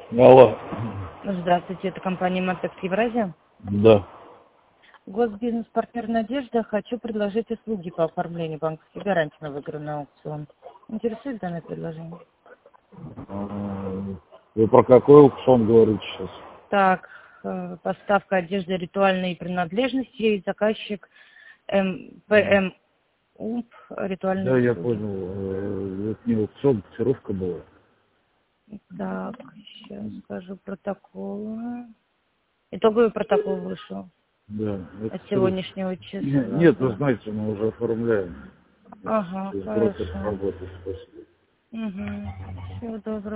Алло. Здравствуйте, это компания «Мотекс Евразия». Да. Госбизнес-партнер «Надежда». Хочу предложить услуги по оформлению банковской гарантии на выигранный аукцион. Интересует данное предложение? Вы про какой аукцион говорите сейчас? Так, поставка одежды, ритуальные принадлежности и заказчик ПМ УМП, ритуальные Да, я услуги. понял. Это не аукцион, котировка была. Так, сейчас скажу протоколы. Итоговый протокол вышел Да. Это от сегодняшнего числа. Нет, вы Да. знаете, мы уже оформляем. Ага, С брокером хорошо. работать. Спасибо. Угу. Всего доброго.